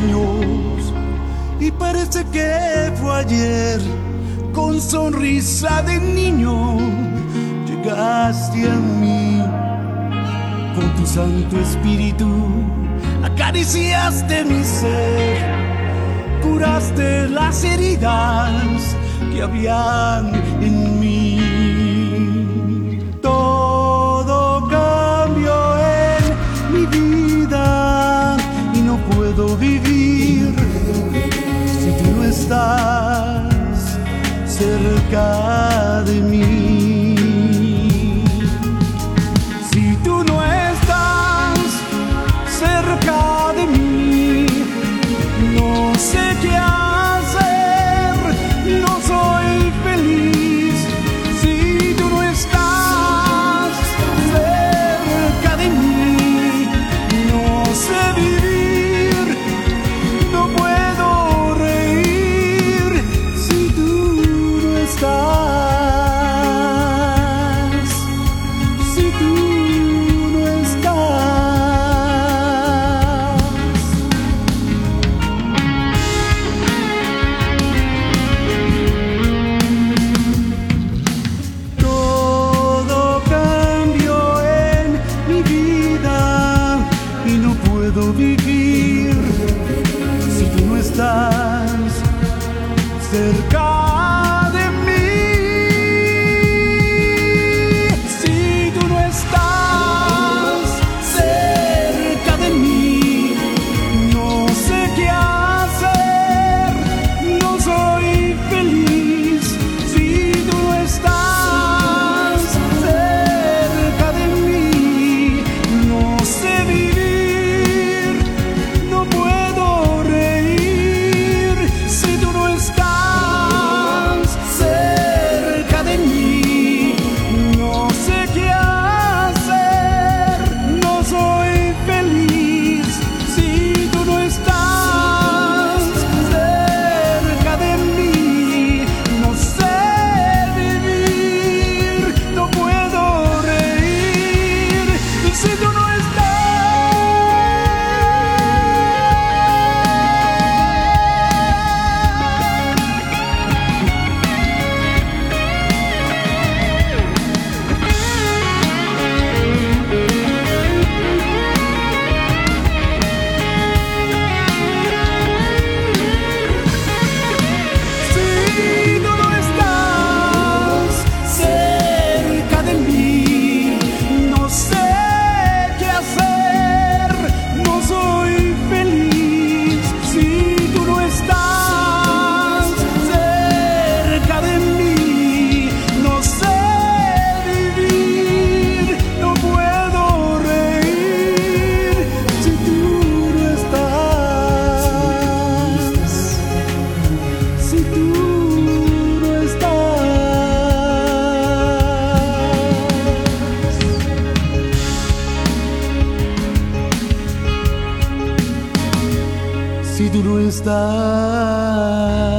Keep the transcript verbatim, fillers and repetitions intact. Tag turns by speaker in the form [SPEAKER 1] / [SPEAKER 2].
[SPEAKER 1] años y parece que fue ayer. Con sonrisa de niño llegaste a mí. Con tu Santo Espíritu acariciaste mi ser, curaste las heridas que habían en mí. Todo cambió en mi vida y no puedo vivir si tú no estás cerca de mí. Si tú no estás cerca de mí, no sé qué hacer, no soy feliz. Si tú no estás cerca de mí, no sé vivir, no puedo reír. Si tú no estás, si tú no estás. Todo cambió en mi vida y no puedo vivir si tú no estás cerca de mí. Si tú no estás cerca de mí, no sé qué hacer, no soy feliz. Si tú no estás cerca de mí, no sé vivir, no puedo reír. Si tú no estás cerca de mí, no sé qué hacer, no soy feliz. Si tú no estás cerca de mí, no sé vivir, no puedo reír. Si tú no Si tú no estás cerca de mí, no sé qué hacer, no soy feliz. Si tú no estás cerca de mí, no sé vivir, no puedo reír. Si tú no estás, si tú no estás. Si tú no estás.